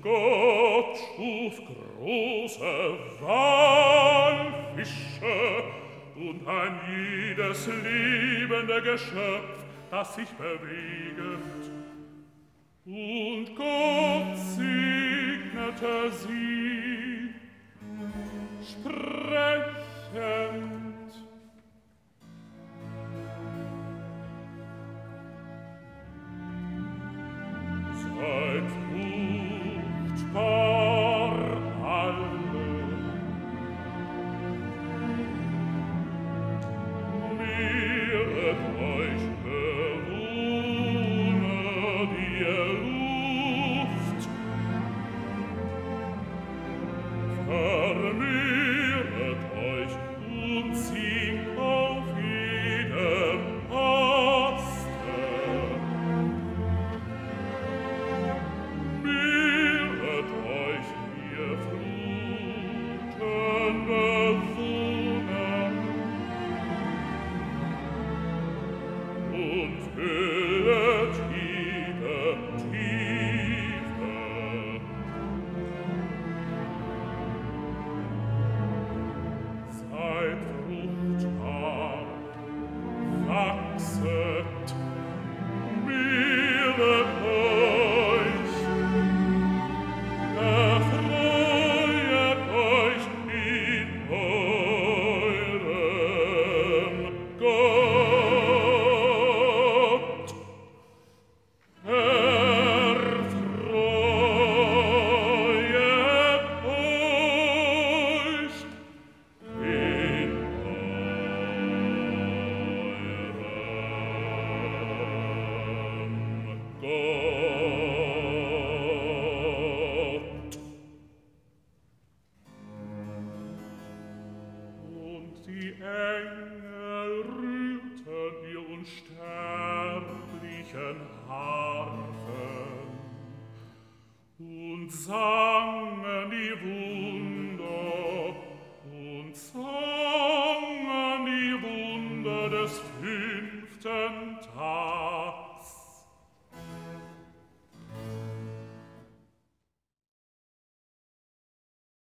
Gott schuf große Walfische und ein jedes lebende Geschöpf, das sich beweget. Und Gott segnete sie, sprechend: Seid fruchtbar alle, mehret euch Bewohner der Luft, vermehret euch und singt auf jedem Aste. Mehret euch, ihr Fruchtenbewohner, und füllet jede Tiefe. Seid fruchtbar, wachset, mehret euch, erfreuet euch in eurem Gott. Erfreuet euch in eurem Gott. Und die Engel rührten ihr unsterblichen Harfen und sangen die Wunder und sangen die Wunder des 5. Tages.